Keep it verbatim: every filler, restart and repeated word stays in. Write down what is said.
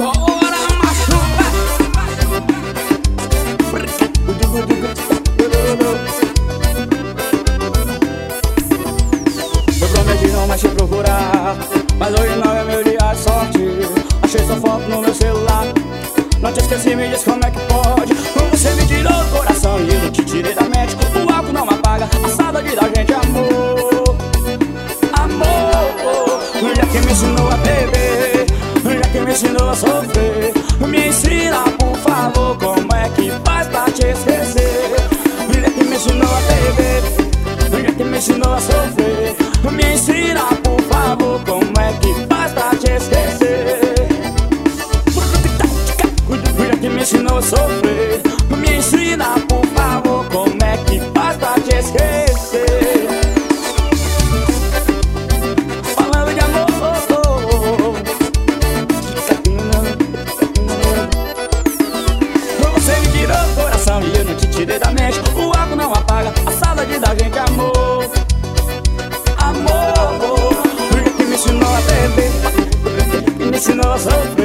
Bora, macho! Eu prometi não mais te procurar, mas hoje não é meu dia de sorte. Achei sua foto no meu celular, não te esqueci, me diz como é que pode. Você me tirou do coração e eu não te tirei da mente. O álcool não apaga a saudade da gente, amor. Amor, mulher que me ensinou a beber, mulher que me ensinou a sofrer. Me ensina, por favor, como é que faz pra te esquecer. Mulher que me ensinou a beber, mulher que me ensinou a sofrer. Me ensina, por favor, como é que faz pra te esquecer. Mulher que me ensinou a sofrer. Me ensina, por favor, como é que faz pra te esquecer. Falando de amor, você me tirou do coração e eu não te tirei da mente. O álcool não apaga a saudade da gente, amor. Amor, mulher que me ensinou a beber, que me ensinou a sofrer.